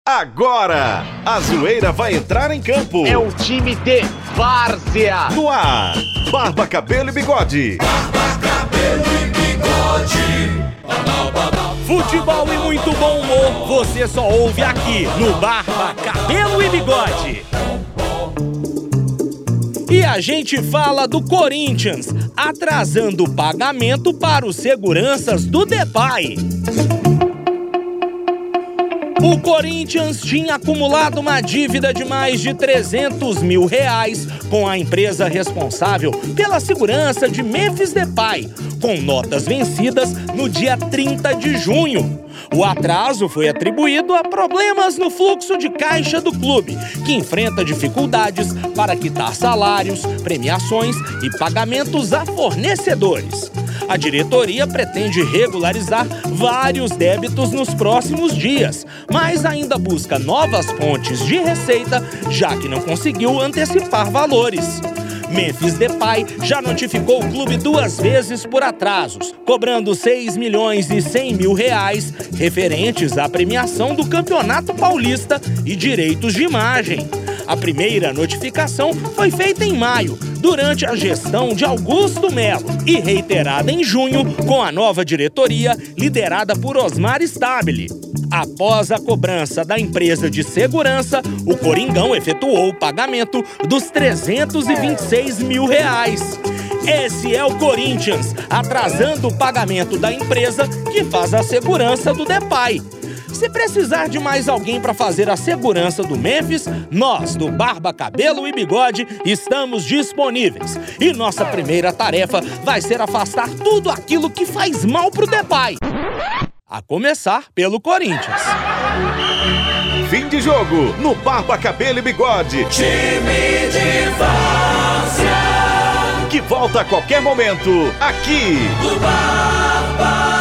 Agora, a zoeira vai entrar em campo. É o time de várzea. No ar, Barba, Cabelo e Bigode. Barba, Cabelo e Bigode. Futebol e muito bom humor, você só ouve aqui no Barba, Cabelo e Bigode. E a gente fala do Corinthians, atrasando o pagamento para os seguranças do Depay. O Corinthians tinha acumulado uma dívida de mais de R$300 mil com a empresa responsável pela segurança de Memphis Depay, com notas vencidas no dia 30 de junho. O atraso foi atribuído a problemas no fluxo de caixa do clube, que enfrenta dificuldades para quitar salários, premiações e pagamentos a fornecedores. A diretoria pretende regularizar vários débitos nos próximos dias, mas ainda busca novas fontes de receita, já que não conseguiu antecipar valores. Memphis Depay já notificou o clube 2 vezes por atrasos, cobrando R$6 milhões e 100 mil referentes à premiação do Campeonato Paulista e direitos de imagem. A primeira notificação foi feita em maio, durante a gestão de Augusto Melo, e reiterada em junho com a nova diretoria liderada por Osmar Stabile. Após a cobrança da empresa de segurança, o Coringão efetuou o pagamento dos R$326 mil. Esse é o Corinthians, atrasando o pagamento da empresa que faz a segurança do Depay. Se precisar de mais alguém para fazer a segurança do Memphis, nós, do Barba, Cabelo e Bigode, estamos disponíveis. E nossa primeira tarefa vai ser afastar tudo aquilo que faz mal pro Depay. A começar pelo Corinthians. Fim de jogo no Barba, Cabelo e Bigode. Time de várzea. Que volta a qualquer momento, aqui Do Barba.